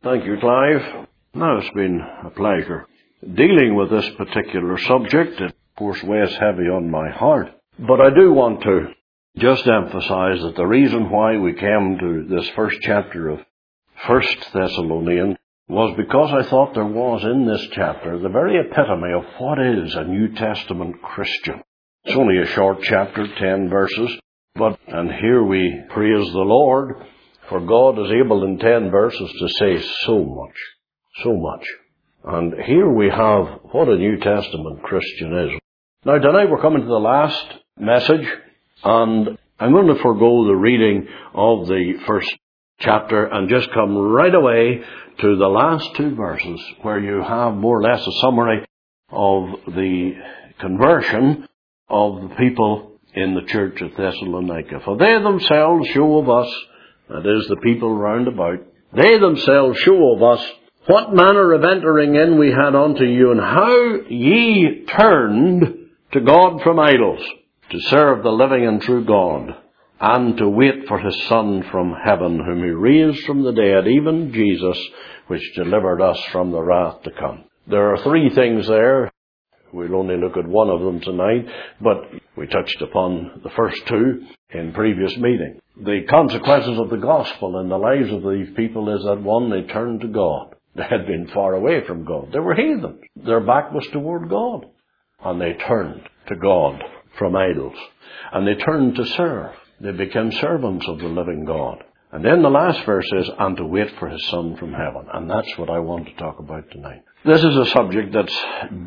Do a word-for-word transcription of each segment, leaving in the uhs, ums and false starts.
Thank you, Clive. Now, it's been a pleasure dealing with this particular subject. It, of course, weighs heavy on my heart. But I do want to just emphasize that the reason why we came to this first chapter of First Thessalonians was because I thought there was in this chapter the very epitome of what is a New Testament Christian. It's only a short chapter, ten verses, but, and here we praise the Lord, for God is able in ten verses to say so much, so much. And here we have what a New Testament Christian is. Now tonight we're coming to the last message, and I'm going to forego the reading of the first chapter and just come right away to the last two verses where you have more or less a summary of the conversion of the people in the church of Thessalonica. For they themselves show of us, that is, the people round about, they themselves show of us what manner of entering in we had unto you, and how ye turned to God from idols, to serve the living and true God, and to wait for his Son from heaven, whom he raised from the dead, even Jesus, which delivered us from the wrath to come. There are three things there. We'll only look at one of them tonight, but we touched upon the first two in previous meeting. The consequences of the gospel in the lives of these people is that, one, they turned to God. They had been far away from God. They were heathens. Their back was toward God. And they turned to God from idols. And they turned to serve. They became servants of the living God. And then the last verse is, and to wait for his Son from heaven. And that's what I want to talk about tonight. This is a subject that's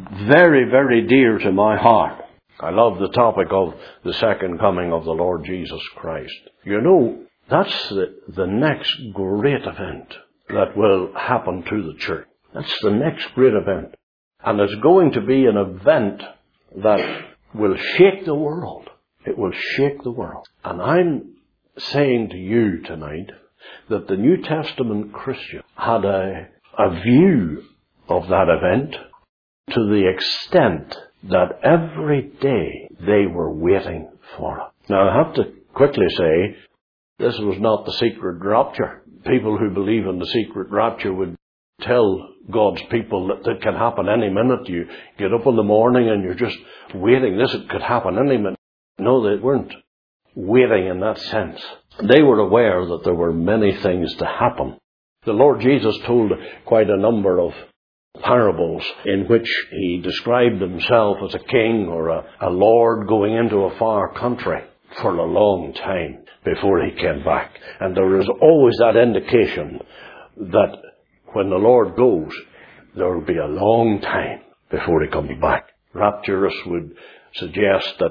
very, very dear to my heart. I love the topic of the second coming of the Lord Jesus Christ. You know, that's the, the next great event that will happen to the church. That's the next great event. And it's going to be an event that will shake the world. It will shake the world. And I'm saying to you tonight that the New Testament Christian had a, a view of that event to the extent that every day they were waiting for it. Now I have to quickly say, this was not the secret rapture. People who believe in the secret rapture would tell God's people that it can happen any minute. You get up in the morning and you're just waiting. This could happen any minute. No, they weren't waiting in that sense. They were aware that there were many things to happen. The Lord Jesus told quite a number of parables in which he described himself as a king or a, a lord going into a far country for a long time before he came back. And there is always that indication that when the Lord goes, there will be a long time before he comes back. Rapturists would suggest that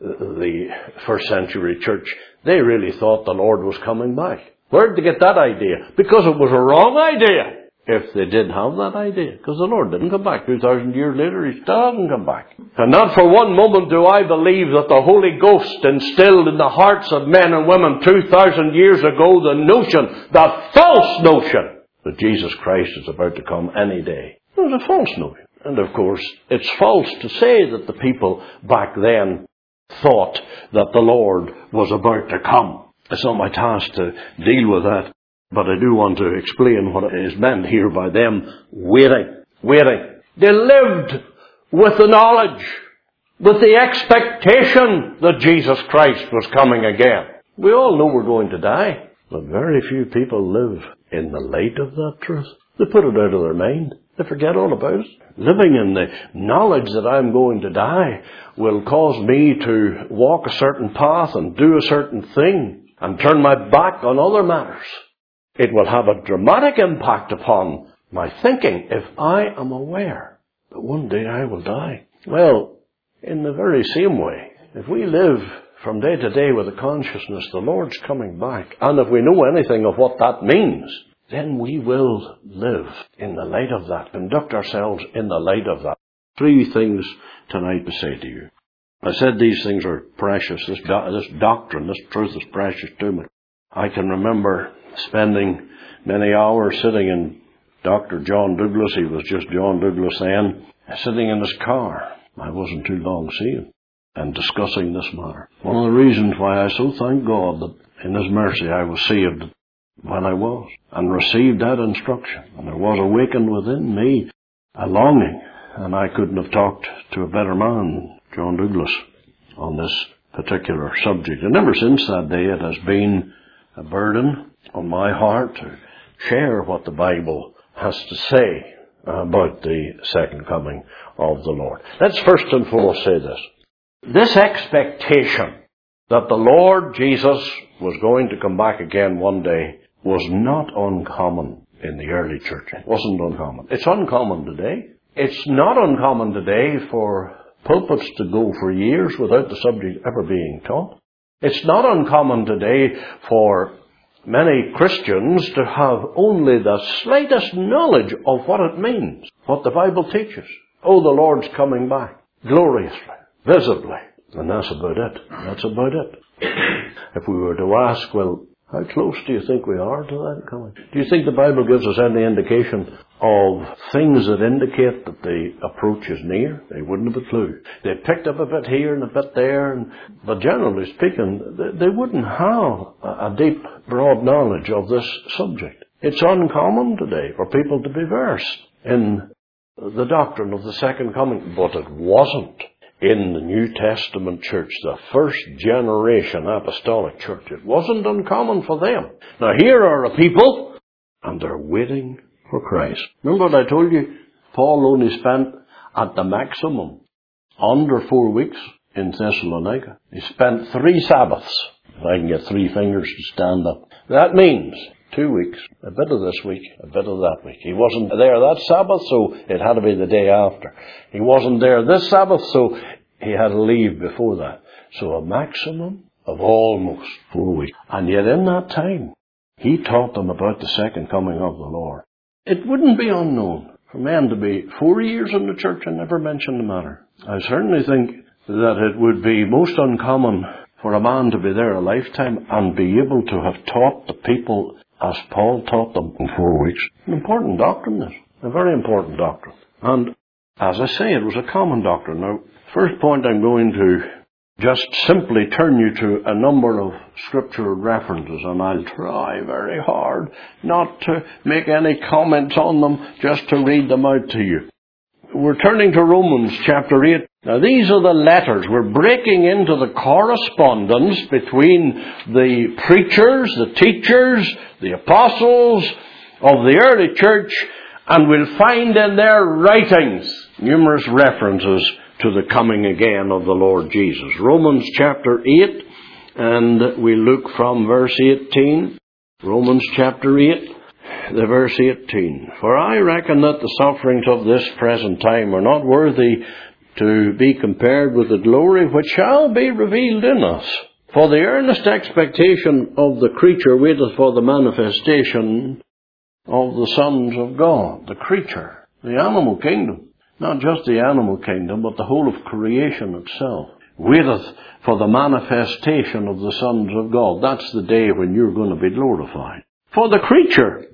the first century church, they really thought the Lord was coming back. Where did they get that idea? Because it was a wrong idea. If they did have that idea. Because the Lord didn't come back. Two thousand years later, he still hasn't come back. And not for one moment do I believe that the Holy Ghost instilled in the hearts of men and women two thousand years ago the notion, the false notion, that Jesus Christ is about to come any day. It was a false notion. And of course, it's false to say that the people back then thought that the Lord was about to come. It's not my task to deal with that. But I do want to explain what is meant here by them waiting, waiting. They lived with the knowledge, with the expectation that Jesus Christ was coming again. We all know we're going to die, but very few people live in the light of that truth. They put it out of their mind. They forget all about it. Living in the knowledge that I'm going to die will cause me to walk a certain path and do a certain thing and turn my back on other matters. It will have a dramatic impact upon my thinking if I am aware that one day I will die. Well, in the very same way, if we live from day to day with the consciousness the Lord's coming back, and if we know anything of what that means, then we will live in the light of that, conduct ourselves in the light of that. Three things tonight to say to you. I said these things are precious. This, do- this doctrine, this truth is precious to me. I can remember spending many hours sitting in Doctor John Douglas, he was just John Douglas then, sitting in his car. I wasn't too long seeing, and discussing this matter. One of the reasons why I so thank God that in His mercy I was saved when I was, and received that instruction. And there was awakened within me a longing, and I couldn't have talked to a better man, John Douglas, on this particular subject. And ever since that day, it has been a burden on my heart to share what the Bible has to say about the second coming of the Lord. Let's first and foremost say this. This expectation that the Lord Jesus was going to come back again one day was not uncommon in the early church. It wasn't uncommon. It's uncommon today. It's not uncommon today for pulpits to go for years without the subject ever being taught. It's not uncommon today for many Christians to have only the slightest knowledge of what it means, what the Bible teaches. Oh, the Lord's coming back, gloriously, visibly. And that's about it. That's about it. If we were to ask, well, how close do you think we are to that coming? Do you think the Bible gives us any indication of things that indicate that the approach is near? They wouldn't have a clue. They picked up a bit here and a bit there, and, but generally speaking, they, they wouldn't have a, a deep, broad knowledge of this subject. It's uncommon today for people to be versed in the doctrine of the second coming, but it wasn't in the New Testament church, the first generation apostolic church. It wasn't uncommon for them. Now here are a people, and they're waiting for Christ. Remember what I told you? Paul only spent at the maximum under four weeks in Thessalonica. He spent three Sabbaths. If I can get three fingers to stand up. That means two weeks, a bit of this week, a bit of that week. He wasn't there that Sabbath, so it had to be the day after. He wasn't there this Sabbath, so he had to leave before that. So a maximum of almost four weeks. And yet in that time, he taught them about the second coming of the Lord. It wouldn't be unknown for men to be four years in the church and never mention the matter. I certainly think that it would be most uncommon for a man to be there a lifetime and be able to have taught the people as Paul taught them in four weeks. An important doctrine, this. A very important doctrine. And as I say, it was a common doctrine. Now, first point I'm going to just simply turn you to a number of scriptural references, and I'll try very hard not to make any comments on them, just to read them out to you. We're turning to Romans chapter eight. Now these are the letters. We're breaking into the correspondence between the preachers, the teachers, the apostles of the early church, and we'll find in their writings numerous references to the coming again of the Lord Jesus. Romans chapter eight, and we look from verse eighteen. Romans chapter eight, the verse eighteen. For I reckon that the sufferings of this present time are not worthy to be compared with the glory which shall be revealed in us. For the earnest expectation of the creature waiteth for the manifestation of the sons of God. The creature, the animal kingdom. Not just the animal kingdom, but the whole of creation itself. Waiteth for the manifestation of the sons of God. That's the day when you're going to be glorified. For the creature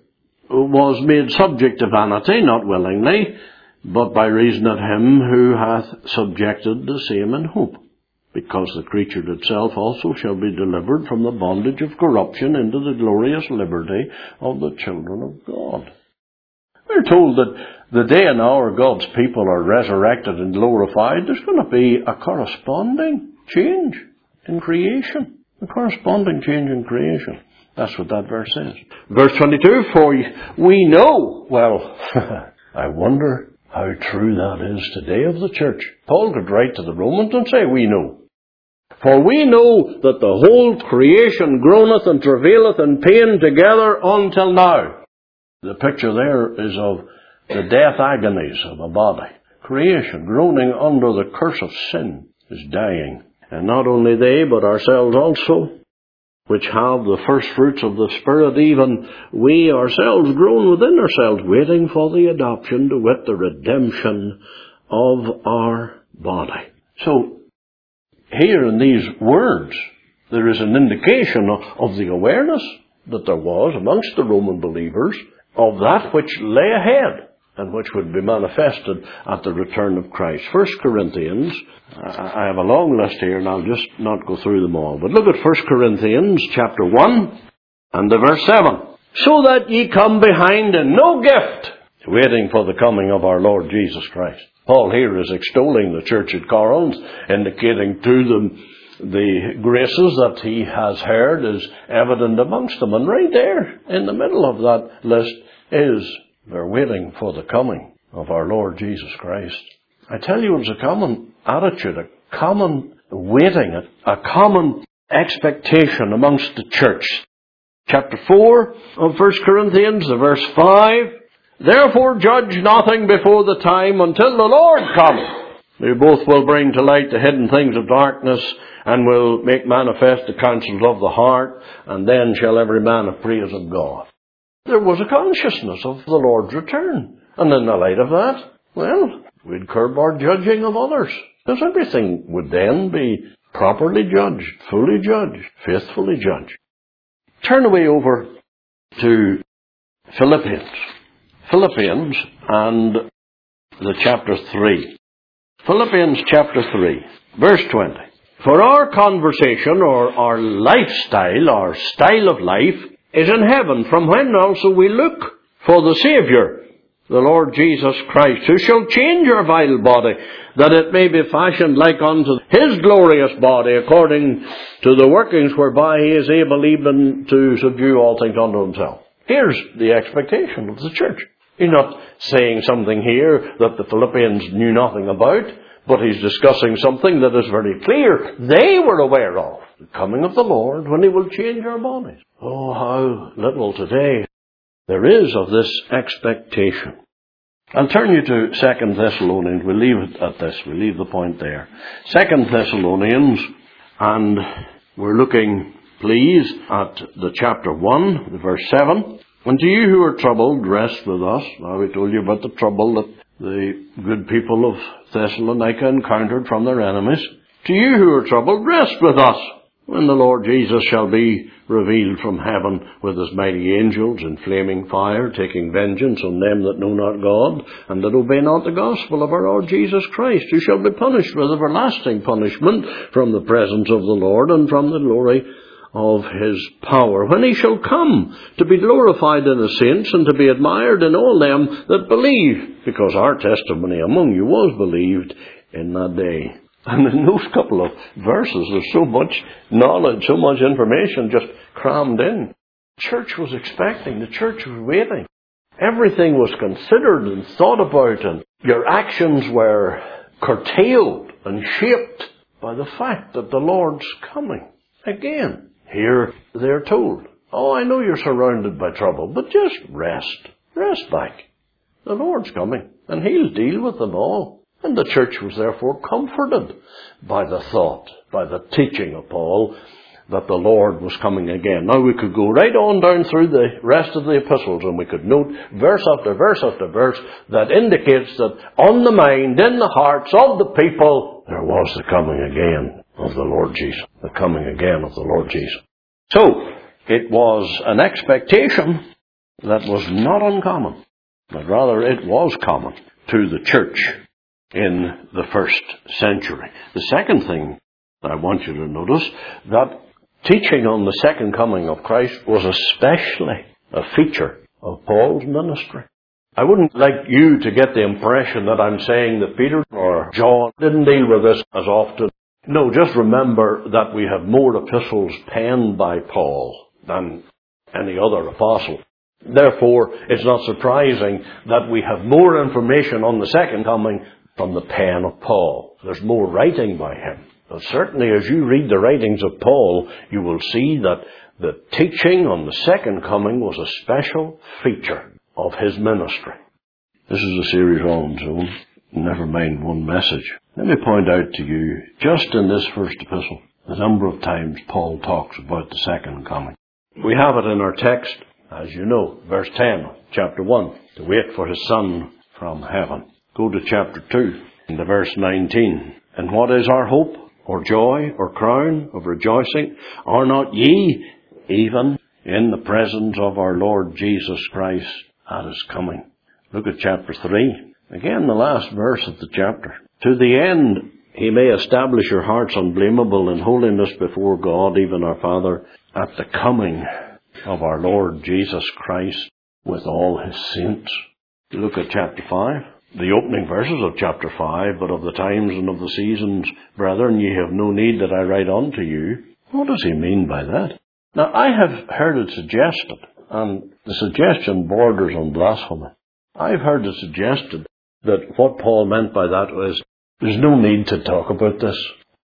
was made subject to vanity, not willingly, but by reason of him who hath subjected the same in hope. Because the creature itself also shall be delivered from the bondage of corruption into the glorious liberty of the children of God. We're told that the day and hour God's people are resurrected and glorified, there's going to be a corresponding change in creation. A corresponding change in creation. That's what that verse says. Verse twenty-two, for we know, well, I wonder how true that is today of the church. Paul could write to the Romans and say, we know. For we know that the whole creation groaneth and travaileth in pain together until now. The picture there is of the death agonies of a body. Creation, groaning under the curse of sin, is dying. And not only they, but ourselves also, which have the first fruits of the Spirit, even we ourselves groan within ourselves, waiting for the adoption, to wit, the redemption of our body. So, here in these words, there is an indication of the awareness that there was amongst the Roman believers of that which lay ahead and which would be manifested at the return of Christ. First Corinthians, I have a long list here and I'll just not go through them all. But look at First Corinthians chapter one And the verse seven, so that ye come behind in no gift, waiting for the coming of our Lord Jesus Christ. Paul here is extolling the church at Corinth, indicating to them the graces that he has heard is evident amongst them. And right there, in the middle of that list, is they're waiting for the coming of our Lord Jesus Christ. I tell you, it's a common attitude, a common waiting, a common expectation amongst the church. Chapter four of First Corinthians, the verse five, therefore judge nothing before the time until the Lord come, who both will bring to light the hidden things of darkness, and will make manifest the counsels of the heart, and then shall every man have praise of God. There was a consciousness of the Lord's return. And in the light of that, well, we'd curb our judging of others, because everything would then be properly judged, fully judged, faithfully judged. Turn away over to Philippians. Philippians and the chapter three. Philippians chapter three, verse twenty. For our conversation, or our lifestyle, our style of life, is in heaven, from when also we look for the Saviour, the Lord Jesus Christ, who shall change our vile body, that it may be fashioned like unto His glorious body, according to the workings whereby He is able even to subdue all things unto Himself. Here's the expectation of the church. He's not saying something here that the Philippians knew nothing about, but he's discussing something that is very clear. They were aware of the coming of the Lord when He will change our bodies. Oh, how little today there is of this expectation. I'll turn you to Second Thessalonians. We'll leave it at this. We'll leave the point there. Second Thessalonians, and we're looking, please, at the chapter one, the verse seven. And to you who are troubled, rest with us. Now we told you about the trouble that the good people of Thessalonica encountered from their enemies. To you who are troubled, rest with us, when the Lord Jesus shall be revealed from heaven with His mighty angels in flaming fire, taking vengeance on them that know not God, and that obey not the gospel of our Lord Jesus Christ, who shall be punished with everlasting punishment from the presence of the Lord and from the glory of His power, when He shall come to be glorified in the saints and to be admired in all them that believe, because our testimony among you was believed in that day. And in those couple of verses, there's so much knowledge, so much information just crammed in. The church was expecting, the church was waiting. Everything was considered and thought about, and your actions were curtailed and shaped by the fact that the Lord's coming again. Here they're told, oh, I know you're surrounded by trouble, but just rest. Rest back. The Lord's coming, and He'll deal with them all. And the church was therefore comforted by the thought, by the teaching of Paul, that the Lord was coming again. Now we could go right on down through the rest of the epistles, and we could note verse after verse after verse that indicates that on the mind, in the hearts of the people, there was the coming again of the Lord Jesus. The coming again of the Lord Jesus. So, it was an expectation that was not uncommon, but rather it was common to the church in the first century. The second thing that I want you to notice, that teaching on the second coming of Christ was especially a feature of Paul's ministry. I wouldn't like you to get the impression that I'm saying that Peter or John didn't deal with this as often. No, just remember that we have more epistles penned by Paul than any other apostle. Therefore, it's not surprising that we have more information on the second coming from the pen of Paul. There's more writing by him. But certainly as you read the writings of Paul, you will see that the teaching on the second coming was a special feature of his ministry. This is a series on its own. Never mind one message. Let me point out to you, just in this first epistle, the number of times Paul talks about the second coming. We have it in our text, as you know, verse ten, chapter one, to wait for His Son from heaven. Go to chapter two, into verse nineteen. And what is our hope, or joy, or crown of rejoicing? Are not ye even in the presence of our Lord Jesus Christ at His coming? Look at chapter three. Again, the last verse of the chapter. To the end He may establish your hearts unblameable in holiness before God, even our Father, at the coming of our Lord Jesus Christ with all his saints. Look at chapter five. The opening verses of chapter five, but of the times and of the seasons, brethren, ye have no need that I write unto you. What does he mean by that? Now, I have heard it suggested, and the suggestion borders on blasphemy. I've heard it suggested that what Paul meant by that was, there's no need to talk about this.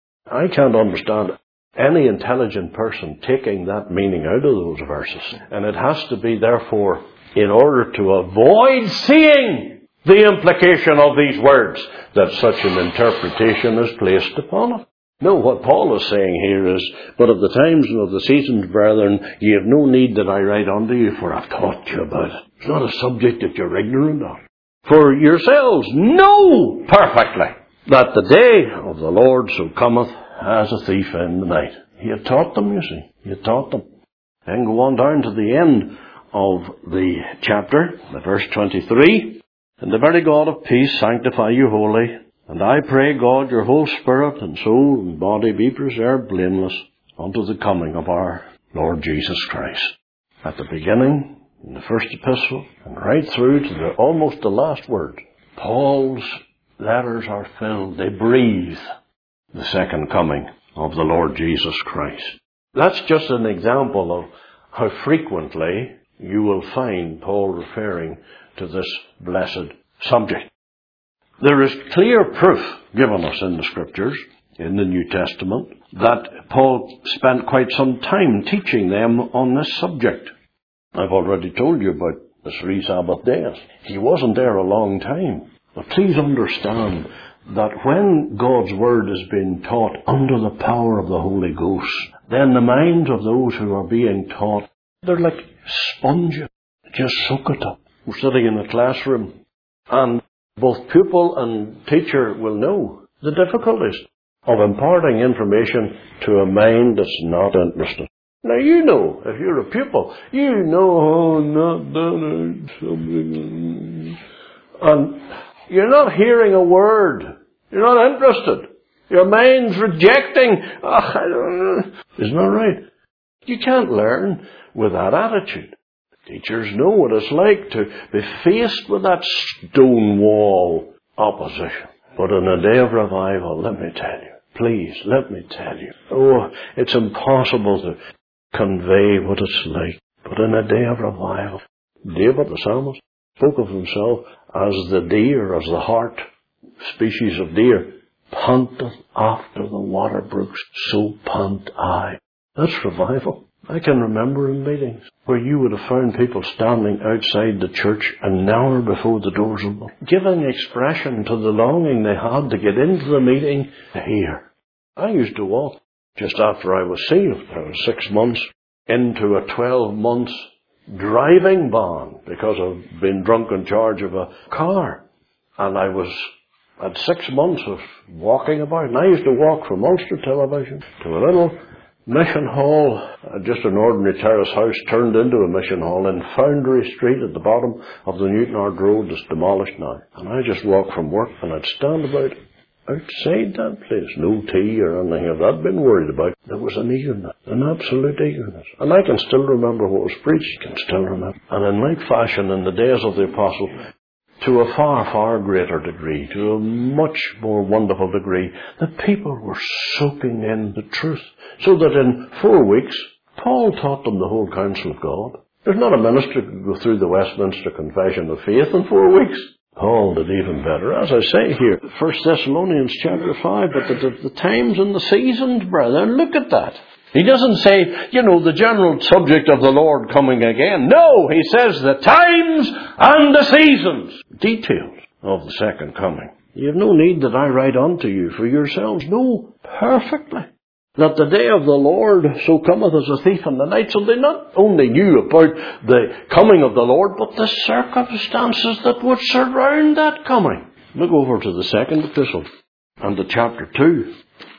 I can't understand any intelligent person taking that meaning out of those verses. And it has to be, therefore, in order to avoid seeing the implication of these words, that such an interpretation is placed upon it. No, what Paul is saying here is, but of the times and of the seasons, brethren, ye have no need that I write unto you, for I've taught you about it. It's not a subject that you're ignorant of. For yourselves know perfectly that the day of the Lord so cometh as a thief in the night. He had taught them, you see. He had taught them. Then go on down to the end of the chapter, the verse twenty-three. And the very God of peace sanctify you wholly. And I pray God your whole spirit and soul and body be preserved blameless unto the coming of our Lord Jesus Christ. At the beginning, in the first epistle, and right through to the almost the last word, Paul's letters are filled, they breathe the second coming of the Lord Jesus Christ. That's just an example of how frequently you will find Paul referring to this blessed subject. There is clear proof given us in the Scriptures, in the New Testament, that Paul spent quite some time teaching them on this subject. I've already told you about the three Sabbath days. He wasn't there a long time. But please understand that when God's Word is being taught under the power of the Holy Ghost, then the minds of those who are being taught, they're like sponges. Just soak it up. We're sitting in a classroom, and both pupil and teacher will know the difficulties of imparting information to a mind that's not interested. Now, you know, if you're a pupil, you know, oh, not done something, and you're not hearing a word. You're not interested. Your mind's rejecting. Oh, I don't know. Isn't that right? You can't learn with that attitude. Teachers know what it's like to be faced with that stone wall opposition. But in a day of revival, let me tell you, please, let me tell you, oh, it's impossible to convey what it's like. But in a day of revival, David the psalmist spoke of himself as the deer, as the hart species of deer, panteth after the water brooks, so pant I. That's revival. I can remember in meetings where you would have found people standing outside the church an hour before the doors opened, giving expression to the longing they had to get into the meeting to hear. I used to walk just after I was saved. I was six months into a twelve months driving ban because I've been drunk in charge of a car. And I was at six months of walking about. And I used to walk from Ulster Television to a little mission hall, uh, just an ordinary terrace house turned into a mission hall in Foundry Street at the bottom of the Newtonard Road that's demolished now. And I just walked from work and I'd stand about outside that place. No tea or anything of that been worried about. There was an eagerness, an absolute eagerness. And I can still remember what was preached, can still remember. And in like fashion, in the days of the apostle, to a far, far greater degree, to a much more wonderful degree, the people were soaking in the truth. So that in four weeks, Paul taught them the whole counsel of God. There's not a minister who could go through the Westminster Confession of Faith in four weeks. Paul did even better. As I say here, First Thessalonians chapter five, but the, the, the times and the seasons, brethren, look at that. He doesn't say, you know, the general subject of the Lord coming again. No, he says the times and the seasons. Details of the second coming. You have no need that I write unto you, for yourselves know perfectly that the day of the Lord so cometh as a thief in the night. So they not only knew about the coming of the Lord, but the circumstances that would surround that coming. Look over to the second epistle and to chapter two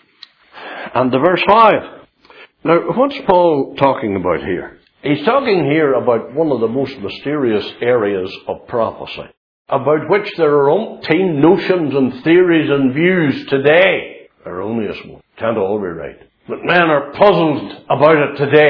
and to verse five. Now, what's Paul talking about here? He's talking here about one of the most mysterious areas of prophecy, about which there are umpteen notions and theories and views today. Erroneous ones. Can't all be right. But men are puzzled about it today.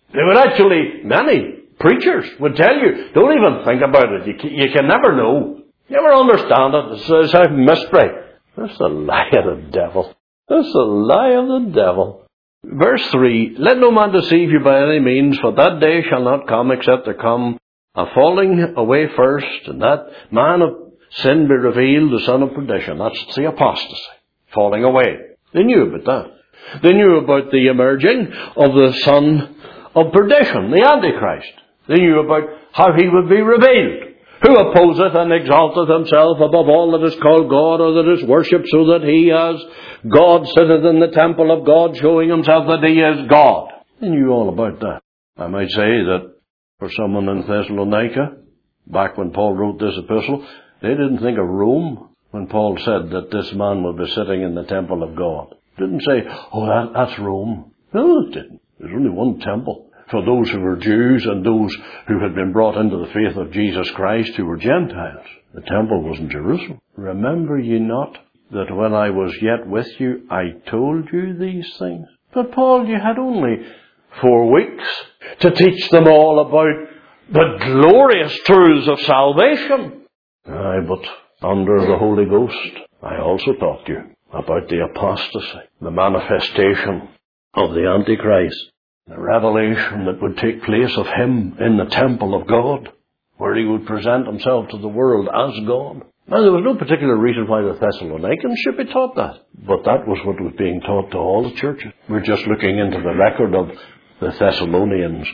They would actually, many preachers would tell you, don't even think about it. You can, you can never know. You never understand it. It's, it's a mystery. That's the lie of the devil. That's the lie of the devil. Verse three, let no man deceive you by any means, for that day shall not come except there come a falling away first, and that man of sin be revealed, the son of perdition. That's the apostasy. Falling away. They knew about that. They knew about the emerging of the son of perdition, the Antichrist. They knew about how he would be revealed. Who opposeth and exalteth himself above all that is called God or that is worshipped, so that he as God sitteth in the temple of God, showing himself that he is God. They knew all about that. I might say that for someone in Thessalonica, back when Paul wrote this epistle, they didn't think of Rome when Paul said that this man would be sitting in the temple of God. Didn't say, oh, that, that's Rome. No, it didn't. There's only one temple. For those who were Jews and those who had been brought into the faith of Jesus Christ who were Gentiles. The temple was in Jerusalem. Remember ye not that when I was yet with you, I told you these things? But Paul, you had only four weeks to teach them all about the glorious truths of salvation. Aye, but under the Holy Ghost, I also taught you about the apostasy, the manifestation of the Antichrist, the revelation that would take place of him in the temple of God, where he would present himself to the world as God. Now, there was no particular reason why the Thessalonians should be taught that, but that was what was being taught to all the churches. We're just looking into the record of the Thessalonians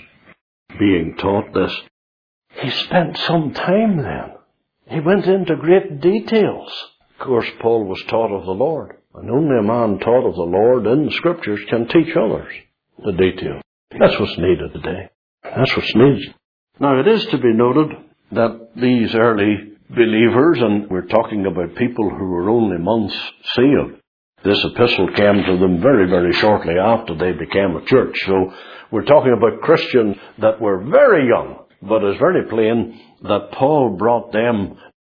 being taught this. He spent some time then. He went into great details. Of course, Paul was taught of the Lord, and only a man taught of the Lord in the Scriptures can teach others the detail. That's what's needed today. That's what's needed. Now, it is to be noted that these early believers, and we're talking about people who were only months saved, this epistle came to them very, very shortly after they became a church. So we're talking about Christians that were very young, but it's very plain that Paul brought them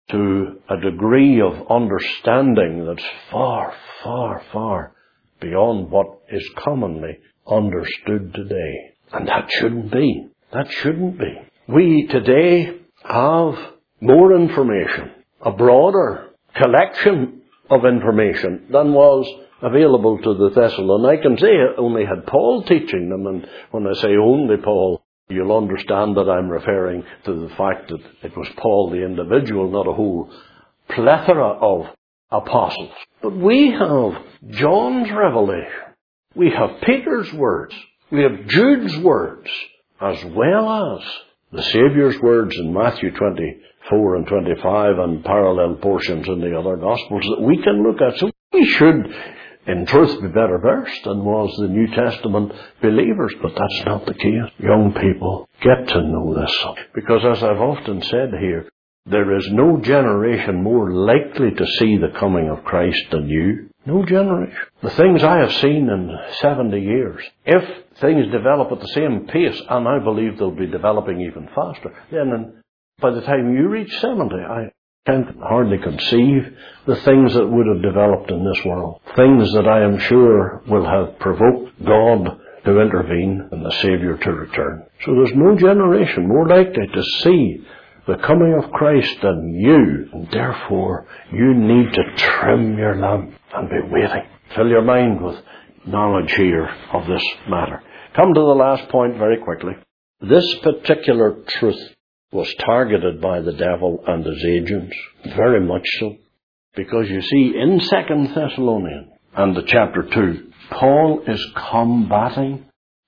to a degree of understanding that's far, far, far beyond what is commonly understood today. And that shouldn't be. That shouldn't be. We today have more information, a broader collection of information than was available to the Thessalonians. They only had Paul teaching them, and when I say only Paul, you'll understand that I'm referring to the fact that it was Paul the individual, not a whole plethora of apostles. But we have John's revelation. We have Peter's words. We have Jude's words, as well as the Saviour's words in Matthew twenty-four and twenty-five and parallel portions in the other Gospels that we can look at. So we should, in truth, be better versed than was the New Testament believers, but that's not the case. Young people, get to know this. Because as I've often said here, there is no generation more likely to see the coming of Christ than you. No generation. The things I have seen in seventy years, if things develop at the same pace, and I believe they'll be developing even faster, then by the time you reach seventy, I can't hardly conceive the things that would have developed in this world. Things that I am sure will have provoked God to intervene and the Saviour to return. So there's no generation more likely to see the coming of Christ than you, and therefore you need to trim your lamp and be waiting. Fill your mind with knowledge here of this matter. Come to the last point very quickly. This particular truth was targeted by the devil and his agents, very much so. Because you see, in Second Thessalonians and the chapter two, Paul is combating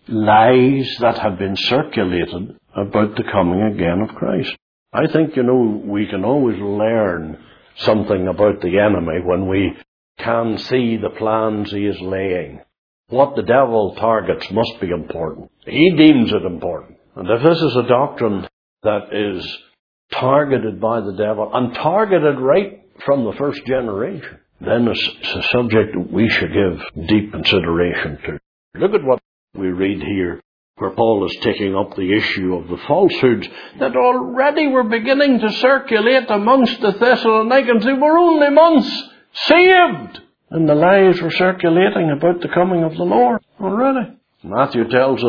lies that have been circulated about the coming again of Christ. I think, you know, we can always learn something about the enemy when we can see the plans he is laying. What the devil targets must be important. He deems it important. And if this is a doctrine that is targeted by the devil, and targeted right from the first generation, then it's a subject we should give deep consideration to. Look at what we read here, where Paul is taking up the issue of the falsehoods that already were beginning to circulate amongst the Thessalonians who were only months saved. And the lies were circulating about the coming of the Lord already. Matthew tells us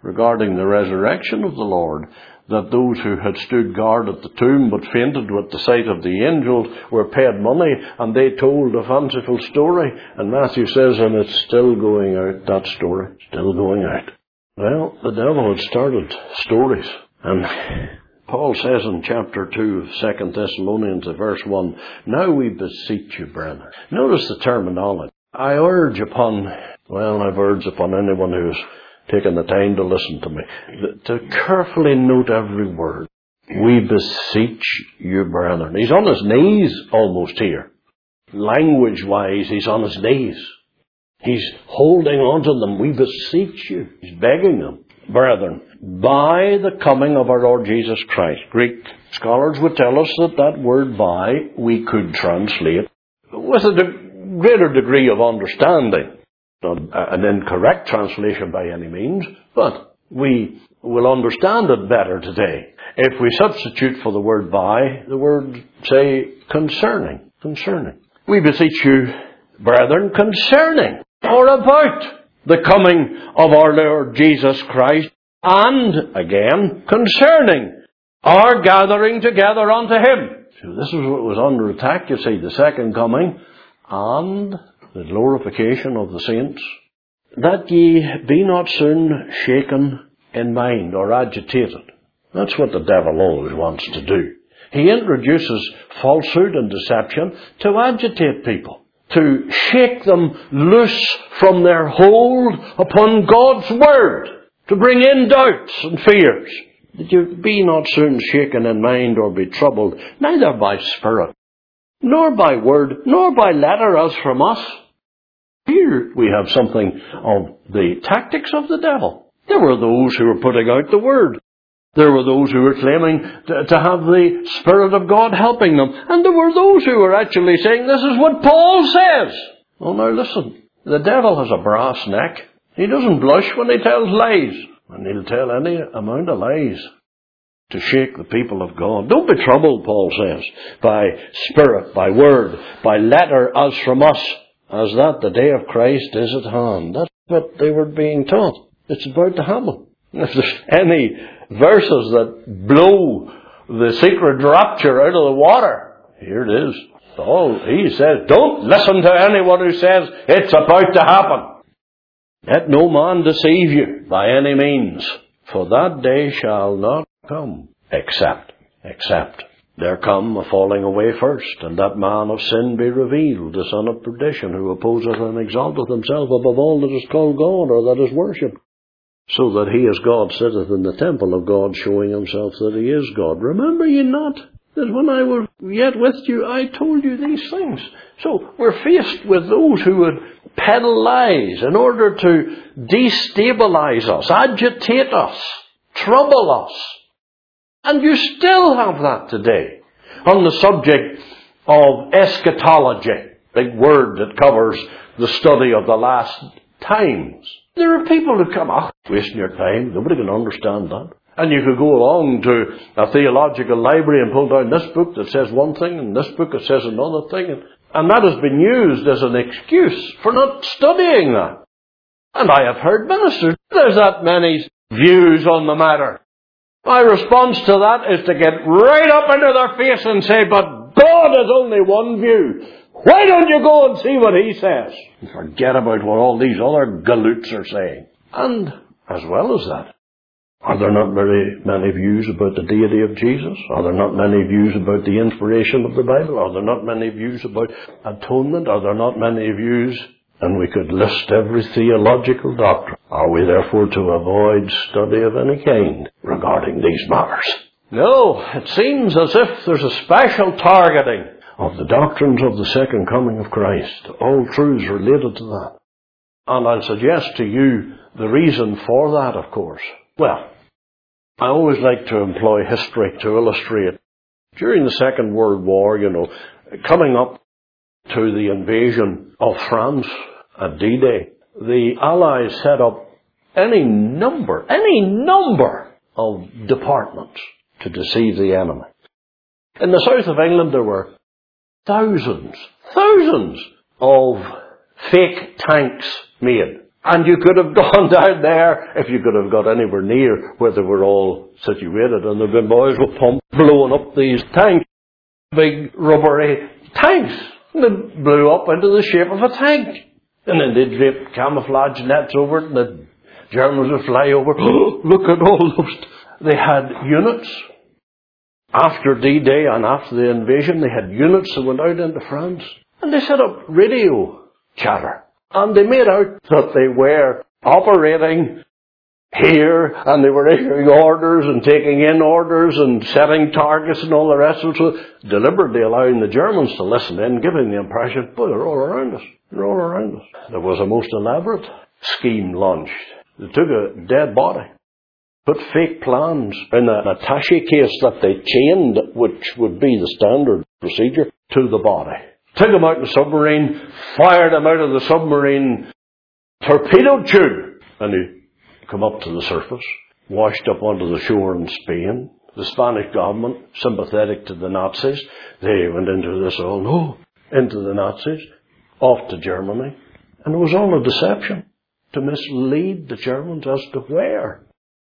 regarding the resurrection of the Lord, that those who had stood guard at the tomb but fainted with the sight of the angels were paid money, and they told a fanciful story. And Matthew says, and it's still going out, that story, still going out. Well, the devil had started stories. And Paul says in chapter two of Second Thessalonians, verse one, now we beseech you, brethren. Notice the terminology. I urge upon, well, I've urged upon anyone who's taken the time to listen to me, to carefully note every word. We beseech you, brethren. He's on his knees almost here. Language-wise, he's on his knees. He's holding on to them. We beseech you. He's begging them. Brethren, by the coming of our Lord Jesus Christ. Greek scholars would tell us that that word by we could translate with a de- greater degree of understanding. Not an incorrect translation by any means, but we will understand it better today if we substitute for the word by the word, say, concerning. Concerning. We beseech you, brethren, concerning or about the coming of our Lord Jesus Christ, and, again, concerning our gathering together unto Him. So this is what was under attack, you see, the second coming, and the glorification of the saints, that ye be not soon shaken in mind or agitated. That's what the devil always wants to do. He introduces falsehood and deception to agitate people, to shake them loose from their hold upon God's Word, to bring in doubts and fears. That you be not soon shaken in mind or be troubled, neither by spirit, nor by word, nor by letter as from us. Here we have something of the tactics of the devil. There were those who were putting out the word. There were those who were claiming to, to have the Spirit of God helping them. And there were those who were actually saying, this is what Paul says. Oh, now listen. The devil has a brass neck. He doesn't blush when he tells lies. And he'll tell any amount of lies to shake the people of God. Don't be troubled, Paul says, by spirit, by word, by letter as from us, as that the day of Christ is at hand. That's what they were being taught. It's about to happen. If there's any verses that blow the secret rapture out of the water, here it is. Paul, he says, don't listen to anyone who says it's about to happen. Let no man deceive you by any means, for that day shall not come, except, except there come a falling away first, and that man of sin be revealed, the son of perdition, who opposeth and exalteth himself above all that is called God, or that is worshipped, so that he as God sitteth in the temple of God, showing himself that he is God. Remember ye not that when I was yet with you, I told you these things? So we're faced with those who would peddle lies in order to destabilize us, agitate us, trouble us. And you still have that today on the subject of eschatology, big word that covers the study of the last times. There are people who come, ah, oh, wasting your time, nobody can understand that. And you could go along to a theological library and pull down this book that says one thing and this book that says another thing. And that has been used as an excuse for not studying that. And I have heard ministers, there's that many views on the matter. My response to that is to get right up into their face and say, but God has only one view. Why don't you go and see what He says? And forget about what all these other galoots are saying. And as well as that, are there not very many views about the deity of Jesus? Are there not many views about the inspiration of the Bible? Are there not many views about atonement? Are there not many views? And we could list every theological doctrine. Are we therefore to avoid study of any kind regarding these matters? No, it seems as if there's a special targeting of the doctrines of the second coming of Christ. All truths related to that. And I'll suggest to you the reason for that, of course. Well, I always like to employ history to illustrate. During the Second World War, you know, coming up to the invasion of France at D-Day, the Allies set up any number, any number of departments to deceive the enemy. In the south of England, there were thousands, thousands of fake tanks made. And you could have gone down there if you could have got anywhere near where they were all situated. And the big boys were pumped, blowing up these tanks, big rubbery tanks. And they blew up into the shape of a tank. And then they draped camouflage nets over it, and the Germans would fly over. Oh, look at all those. They had units. After D-Day and after the invasion, they had units that went out into France. And they set up radio chatter. And they made out that they were operating here, and they were issuing orders and taking in orders and setting targets and all the rest of it. So deliberately allowing the Germans to listen in, giving the impression, boy, they're all around us. They're all around us. There was a most elaborate scheme launched. They took a dead body, put fake plans in an attaché case that they chained, which would be the standard procedure, to the body. Took him out in the submarine, fired him out of the submarine torpedo tube, and he come up to the surface, washed up onto the shore in Spain. The Spanish government, sympathetic to the Nazis, they went into this all, no, into the Nazis, off to Germany. And it was all a deception to mislead the Germans as to where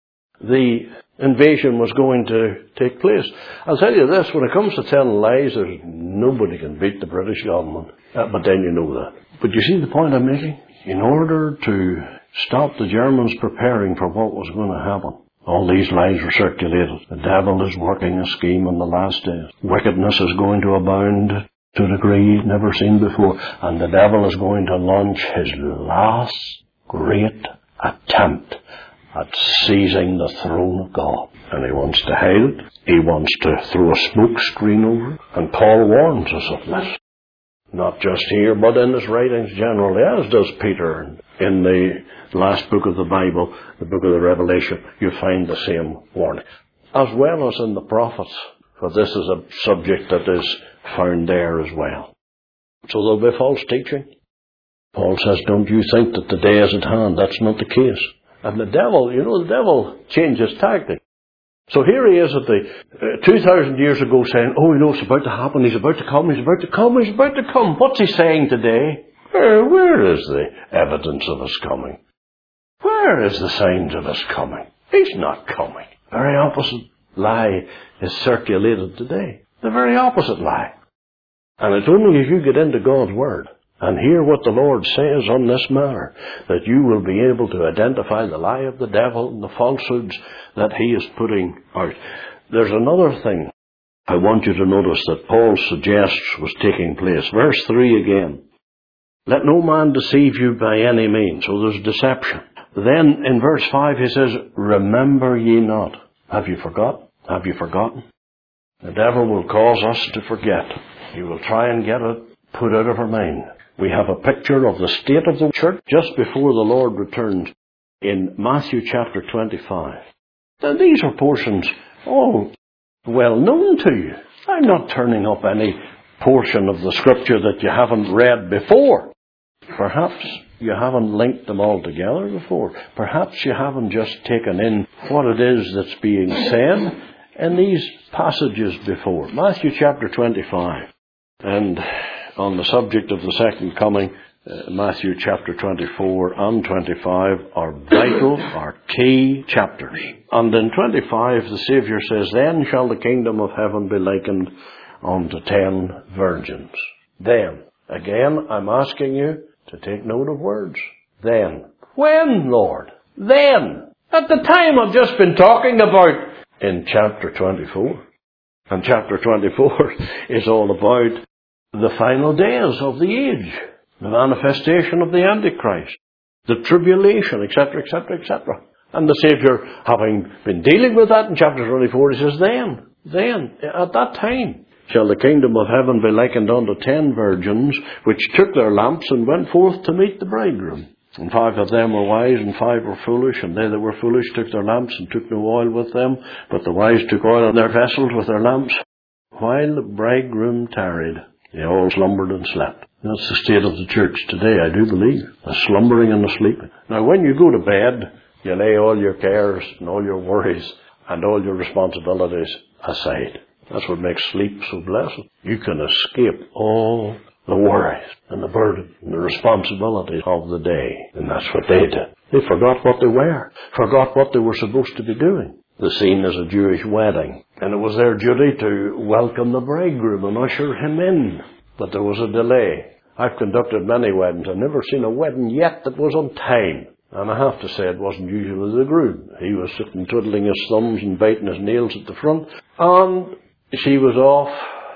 the invasion was going to take place. I'll tell you this, when it comes to telling lies, there's nobody can beat the British government. Uh, but then you know that. But you see the point I'm making? In order to stop the Germans preparing for what was going to happen, all these lies were circulated. The devil is working a scheme in the last days. Wickedness is going to abound to a degree never seen before. And the devil is going to launch his last great attempt at seizing the throne of God. And he wants to hide it. He wants to throw a smoke screen over it. And Paul warns us of this. Not just here, but in his writings generally, as does Peter. In the last book of the Bible, the book of the Revelation, you find the same warning. As well as in the prophets, for this is a subject that is found there as well. So there'll be false teaching. Paul says, don't you think that the day is at hand? That's not the case. And the devil, you know, the devil changes tactics. So here he is at the uh, two thousand years ago saying, oh, you know, it's about to happen, he's about to come, he's about to come, he's about to come. What's he saying today? Where, where is the evidence of his coming? Where is the signs of his coming? He's not coming. The very opposite lie is circulated today. The very opposite lie. And it's only if you get into God's Word and hear what the Lord says on this matter that you will be able to identify the lie of the devil and the falsehoods that he is putting out. There's another thing I want you to notice that Paul suggests was taking place. Verse three again. Let no man deceive you by any means. So there's deception. Then in verse five he says, remember ye not. Have you forgot? Have you forgotten? The devil will cause us to forget. He will try and get it put out of our mind. We have a picture of the state of the church just before the Lord returned in Matthew chapter twenty-five. Now these are portions all well known to you. I'm not turning up any portion of the scripture that you haven't read before. Perhaps you haven't linked them all together before. Perhaps you haven't just taken in what it is that's being said in these passages before. Matthew chapter twenty-five. And on the subject of the second coming, uh, Matthew chapter twenty-four and twenty-five are vital, are key chapters. And in twenty-five, the Saviour says, then shall the kingdom of heaven be likened unto ten virgins. Then, again, I'm asking you to take note of words. Then. When, Lord? Then. At the time I've just been talking about in chapter twenty-four. And chapter twenty-four is all about the final days of the age, the manifestation of the Antichrist, the tribulation, et cetera, et cetera, et cetera. And the Saviour, having been dealing with that in chapter twenty-four, he says, then, then, at that time, shall the kingdom of heaven be likened unto ten virgins, which took their lamps and went forth to meet the bridegroom. And five of them were wise, and five were foolish. And they that were foolish took their lamps, and took no oil with them. But the wise took oil in their vessels with their lamps. While the bridegroom tarried, they all slumbered and slept. That's the state of the church today, I do believe. A slumbering and a sleeping. Now, when you go to bed, you lay all your cares and all your worries and all your responsibilities aside. That's what makes sleep so blessed. You can escape all the worries and the burden and the responsibilities of the day. And that's what they did. They forgot what they were, forgot what they were supposed to be doing. The scene is a Jewish wedding, and it was their duty to welcome the bridegroom and usher him in. But there was a delay. I've conducted many weddings. I've never seen a wedding yet that was on time. And I have to say it wasn't usually the groom. He was sitting twiddling his thumbs and biting his nails at the front. And she was off,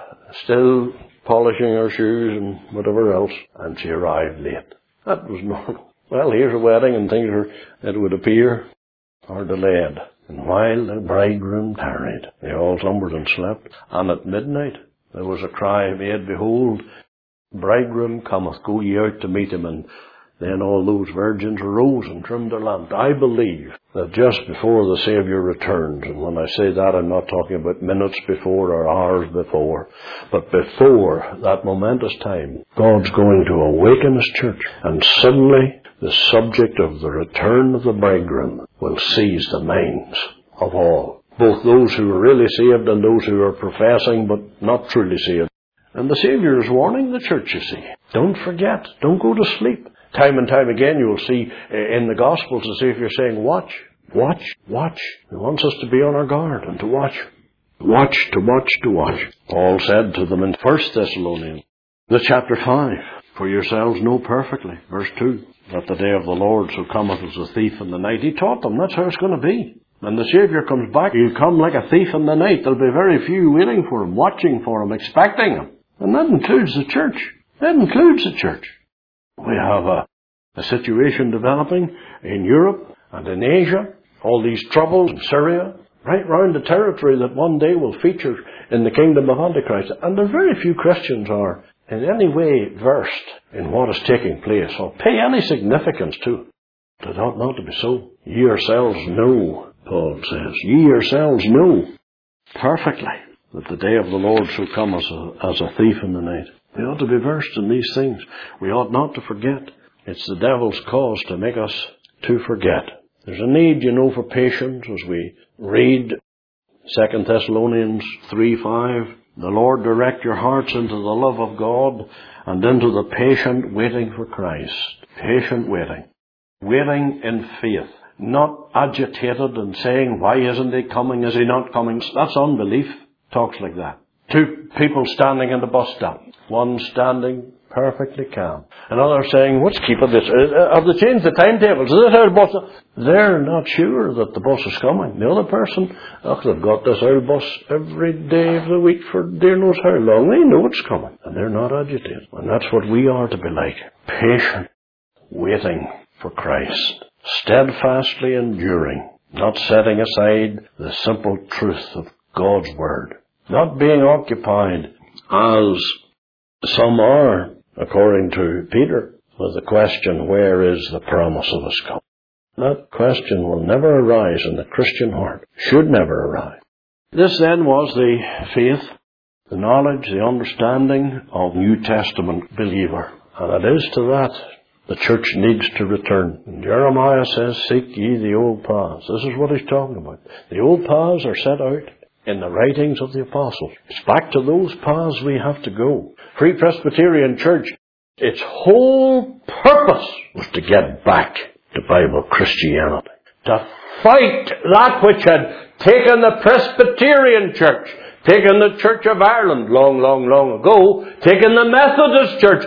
still polishing her shoes and whatever else. And she arrived late. That was normal. Well, here's a wedding and things are, it would appear, are delayed. And while the bridegroom tarried, they all slumbered and slept. And at midnight there was a cry made, Behold, bridegroom cometh, go ye out to meet him. And then all those virgins arose and trimmed their lamps. I believe that just before the Saviour returns, and when I say that, I'm not talking about minutes before or hours before, but before that momentous time, God's going to awaken His church, and suddenly the subject of the return of the bridegroom will seize the minds of all, both those who are really saved and those who are professing but not truly saved. And the Saviour is warning the church, you see. Don't forget. Don't go to sleep. Time and time again you will see in the Gospels the Saviour saying, watch, watch, watch. He wants us to be on our guard and to watch. Watch, to watch, to watch. Paul said to them in First Thessalonians, the chapter five, for yourselves know perfectly, verse two, that the day of the Lord so cometh as a thief in the night. He taught them that's how it's going to be. When the Saviour comes back, he'll come like a thief in the night. There'll be very few waiting for him, watching for him, expecting him. And that includes the church. That includes the church. We have a, a situation developing in Europe and in Asia, all these troubles in Syria, right round the territory that one day will feature in the kingdom of Antichrist. And there very few Christians are in any way versed in what is taking place or pay any significance to it. It ought not to be so. Ye yourselves know, Paul says, ye yourselves know perfectly that the day of the Lord shall come as a, as a thief in the night. We ought to be versed in these things. We ought not to forget. It's the devil's cause to make us to forget. There's a need, you know, for patience as we read Second Thessalonians three five. The Lord direct your hearts into the love of God and into the patient waiting for Christ. Patient waiting. Waiting in faith. Not agitated and saying, why isn't he coming? Is he not coming? That's unbelief. Talks like that. Two people standing in the bus stop. One standing perfectly calm. Another saying, what's keeping this? Uh, have they changed the timetables? Is this how the bus? They're not sure that the bus is coming. The other person, oh, they've got this old bus every day of the week for dear knows how long. They know it's coming. And they're not agitated. And that's what we are to be like. Patient. Waiting for Christ. Steadfastly enduring. Not setting aside the simple truth of God's Word. Not being occupied, as some are, according to Peter, with the question, where is the promise of His coming? That question will never arise in the Christian heart. Should never arise. This then was the faith, the knowledge, the understanding of New Testament believer. And it is to that the church needs to return. And Jeremiah says, seek ye the old paths. This is what he's talking about. The old paths are set out in the writings of the apostles. It's back to those paths we have to go. Free Presbyterian Church, its whole purpose was to get back to Bible Christianity. To fight that which had taken the Presbyterian Church, taken the Church of Ireland long, long, long ago, taken the Methodist Church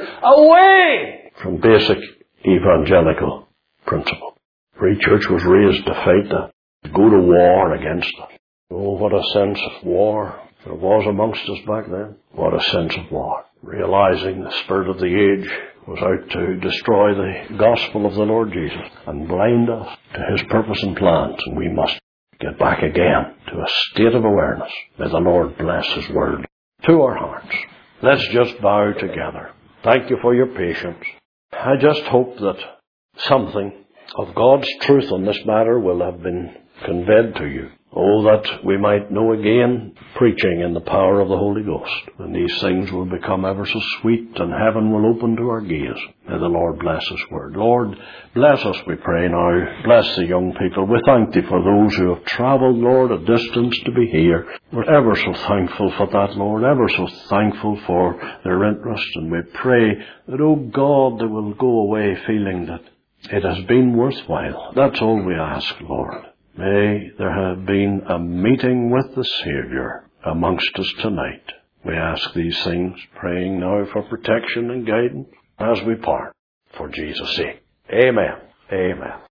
away from basic evangelical principle. Free Church was raised to fight that, to go to war against it. Oh, what a sense of war there was amongst us back then. What a sense of war. Realizing the spirit of the age was out to destroy the gospel of the Lord Jesus and blind us to His purpose and plans. And we must get back again to a state of awareness. May the Lord bless His word to our hearts. Let's just bow together. Thank you for your patience. I just hope that something of God's truth on this matter will have been conveyed to you. Oh, that we might know again preaching in the power of the Holy Ghost. And these things will become ever so sweet, and heaven will open to our gaze. May the Lord bless His word. Lord, bless us, we pray now. Bless the young people. We thank Thee for those who have travelled, Lord, a distance to be here. We're ever so thankful for that, Lord, ever so thankful for their interest. And we pray that, oh God, they will go away feeling that it has been worthwhile. That's all we ask, Lord. May there have been a meeting with the Saviour amongst us tonight. We ask these things, praying now for protection and guidance as we part, for Jesus' sake. Amen. Amen.